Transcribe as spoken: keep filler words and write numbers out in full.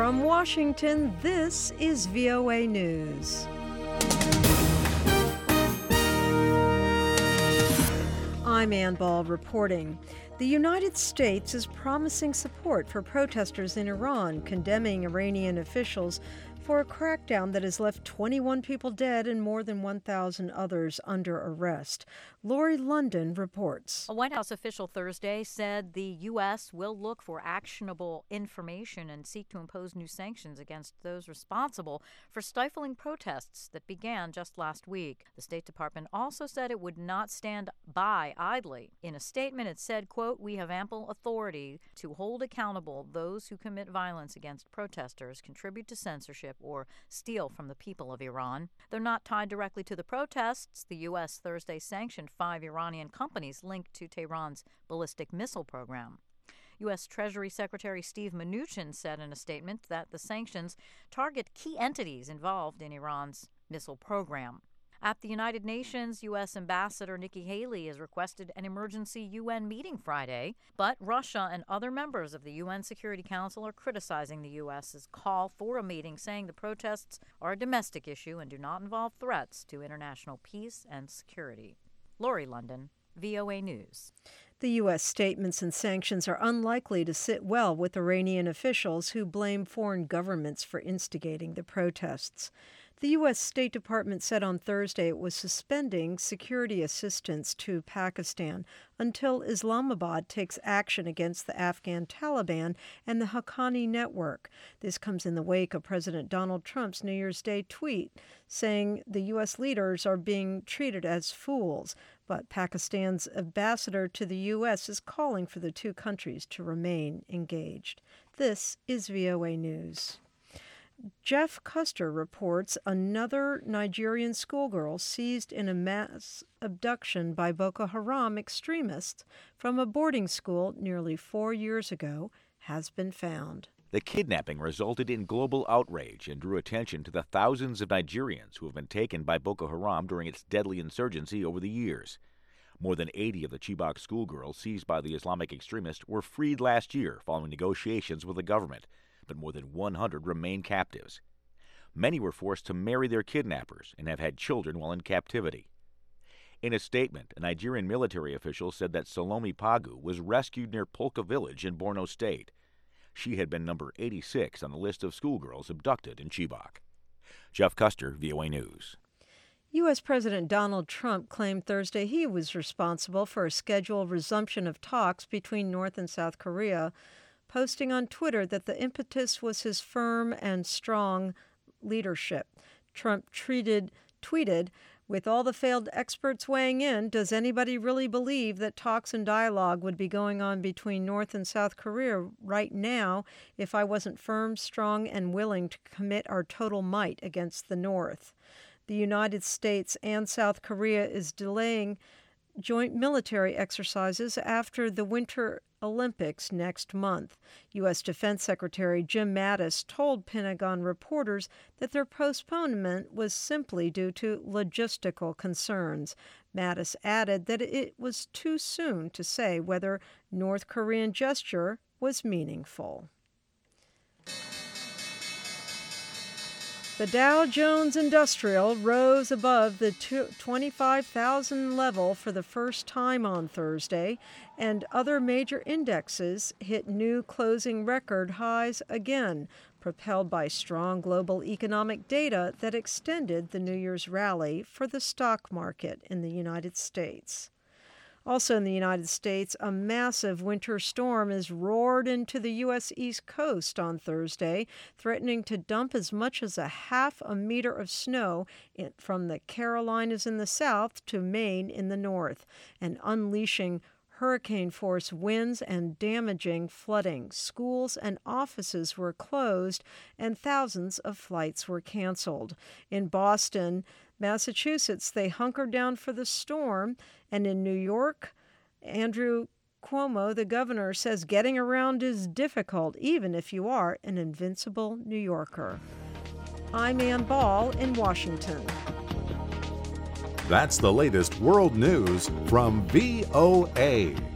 From Washington, this is V O A News. I'm Ann Ball reporting. The United States is promising support for protesters in Iran, condemning Iranian officials for a crackdown that has left twenty-one people dead and more than one thousand others under arrest. Lori London reports. A White House official Thursday said the U S will look for actionable information and seek to impose new sanctions against those responsible for stifling protests that began just last week. The State Department also said it would not stand by idly. In a statement, it said, quote, "We have ample authority to hold accountable those who commit violence against protesters, contribute to censorship, or steal from the people of Iran." Though not tied directly to the protests, the U S Thursday sanctioned five Iranian companies linked to Tehran's ballistic missile program. U S Treasury Secretary Steve Mnuchin said in a statement that the sanctions target key entities involved in Iran's missile program. At the United Nations, U S Ambassador Nikki Haley has requested an emergency U N meeting Friday, but Russia and other members of the U N Security Council are criticizing the U S's call for a meeting, saying the protests are a domestic issue and do not involve threats to international peace and security. Lori London, V O A News. The U S statements and sanctions are unlikely to sit well with Iranian officials who blame foreign governments for instigating the protests. The U S State Department said on Thursday it was suspending security assistance to Pakistan until Islamabad takes action against the Afghan Taliban and the Haqqani network. This comes in the wake of President Donald Trump's New Year's Day tweet saying the U S leaders are being treated as fools. But Pakistan's ambassador to the U S is calling for the two countries to remain engaged. This is V O A News. Jeff Custer reports another Nigerian schoolgirl seized in a mass abduction by Boko Haram extremists from a boarding school nearly four years ago has been found. The kidnapping resulted in global outrage and drew attention to the thousands of Nigerians who have been taken by Boko Haram during its deadly insurgency over the years. More than eighty of the Chibok schoolgirls seized by the Islamic extremists were freed last year following negotiations with the government, but more than one hundred remain captives. Many were forced to marry their kidnappers and have had children while in captivity. In a statement, a Nigerian military official said that Salome Pagu was rescued near Polka Village in Borno State. She had been number eighty-six on the list of schoolgirls abducted in Chibok. Jeff Custer, V O A News. U S President Donald Trump claimed Thursday he was responsible for a scheduled resumption of talks between North and South Korea, posting on Twitter that the impetus was his firm and strong leadership. Trump treated, tweeted, "With all the failed experts weighing in, does anybody really believe that talks and dialogue would be going on between North and South Korea right now if I wasn't firm, strong, and willing to commit our total might against the North?" The United States and South Korea is delaying joint military exercises after the Winter Olympics next month. U S Defense Secretary Jim Mattis told Pentagon reporters that their postponement was simply due to logistical concerns. Mattis added that it was too soon to say whether North Korean gesture was meaningful. The Dow Jones Industrial rose above the twenty-five thousand level for the first time on Thursday, and other major indexes hit new closing record highs again, propelled by strong global economic data that extended the New Year's rally for the stock market in the United States. Also in the United States, a massive winter storm has roared into the U S East Coast on Thursday, threatening to dump as much as a half a meter of snow in, from the Carolinas in the south to Maine in the north, and unleashing hurricane-force winds and damaging flooding. Schools and offices were closed, and thousands of flights were canceled. In Boston, Massachusetts, they hunkered down for the storm, and in New York, Andrew Cuomo, the governor, says getting around is difficult, even if you are an invincible New Yorker. I'm Ann Ball in Washington. That's the latest world news from V O A.